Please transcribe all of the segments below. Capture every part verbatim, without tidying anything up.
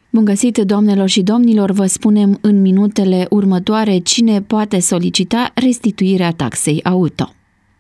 Bun găsit, doamnelor și domnilor, vă spunem în minutele următoare cine poate solicita restituirea taxei auto.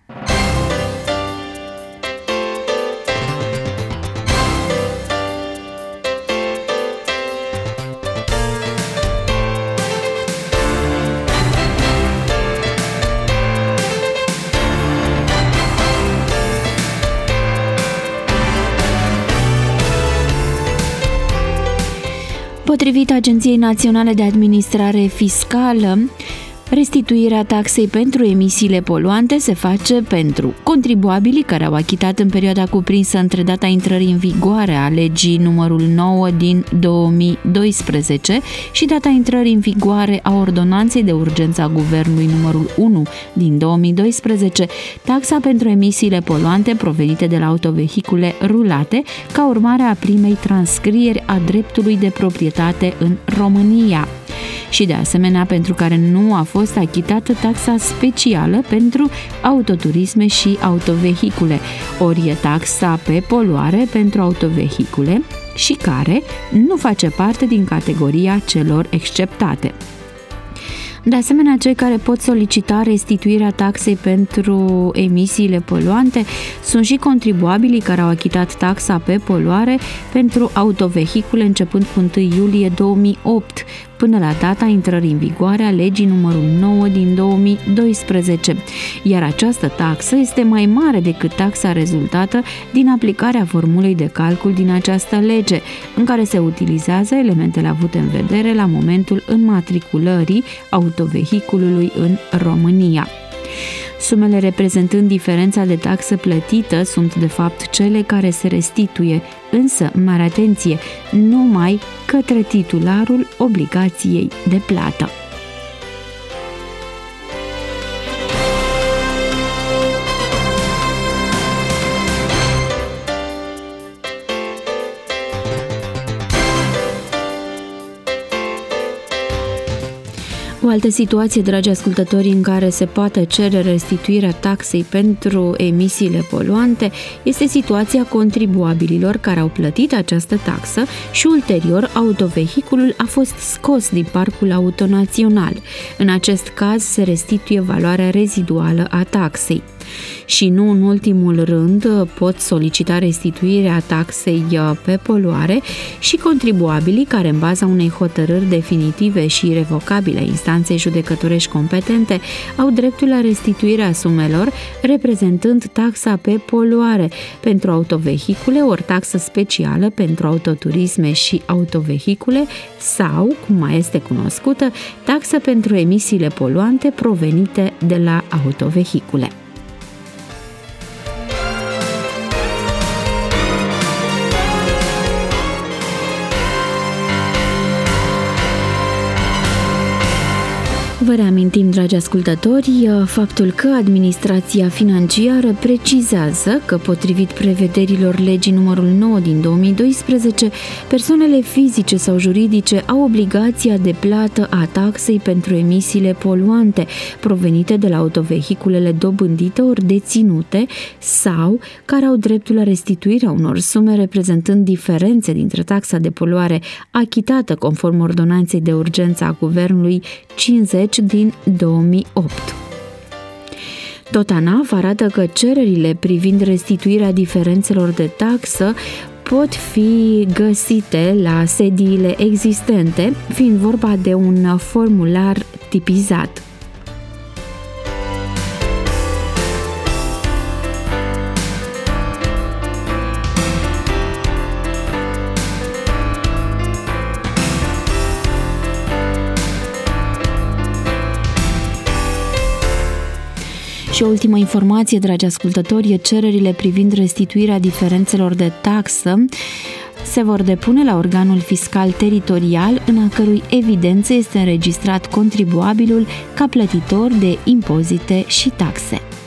Potrivit Agenției Naționale de Administrare Fiscală, restituirea taxei pentru emisiile poluante se face pentru contribuabilii care au achitat în perioada cuprinsă între data intrării în vigoare a legii numărul nouă din două mii doisprezece și data intrării în vigoare a ordonanței de urgență a Guvernului numărul unu din două mii doisprezece, taxa pentru emisiile poluante provenite de la autovehicule rulate ca urmare a primei transcrieri a dreptului de proprietate în România. Și de asemenea pentru care nu a fost achitată taxa specială pentru autoturisme și autovehicule, ori e taxa pe poluare pentru autovehicule și care nu face parte din categoria celor exceptate. De asemenea, cei care pot solicita restituirea taxei pentru emisiile poluante sunt și contribuabilii care au achitat taxa pe poluare pentru autovehicule începând cu întâi iulie două mii opt, până la data intrării în vigoare a legii numărul nouă din două mii doisprezece, iar această taxă este mai mare decât taxa rezultată din aplicarea formulei de calcul din această lege, în care se utilizează elementele avute în vedere la momentul înmatriculării autovehiculului în România. Sumele reprezentând diferența de taxă plătită sunt de fapt cele care se restituie, însă, mare atenție, numai către titularul obligației de plată. O altă situație, dragi ascultători, în care se poate cere restituirea taxei pentru emisiile poluante este situația contribuabililor care au plătit această taxă și ulterior autovehiculul a fost scos din parcul auto național. În acest caz se restituie valoarea reziduală a taxei. Și nu în ultimul rând pot solicita restituirea taxei pe poluare și contribuabilii care în baza unei hotărâri definitive și irevocabile a instanței judecătorești competente au dreptul la restituirea sumelor reprezentând taxa pe poluare pentru autovehicule ori taxă specială pentru autoturisme și autovehicule sau, cum mai este cunoscută, taxă pentru emisiile poluante provenite de la autovehicule. Vă reamintim, dragi ascultători, faptul că administrația financiară precizează că, potrivit prevederilor legii numărul nouă din două mii doisprezece, persoanele fizice sau juridice au obligația de plată a taxei pentru emisiile poluante provenite de la autovehiculele dobândite ori deținute sau care au dreptul la restituirea unor sume reprezentând diferențe dintre taxa de poluare achitată conform ordonanței de urgență a Guvernului cincizeci din două mii opt. Tot ANAF arată că cererile privind restituirea diferențelor de taxă pot fi găsite la sediile existente, fiind vorba de un formular tipizat. Și o ultimă informație, dragi ascultători, cererile privind restituirea diferențelor de taxă se vor depune la organul fiscal teritorial în a cărui evidență este înregistrat contribuabilul ca plătitor de impozite și taxe.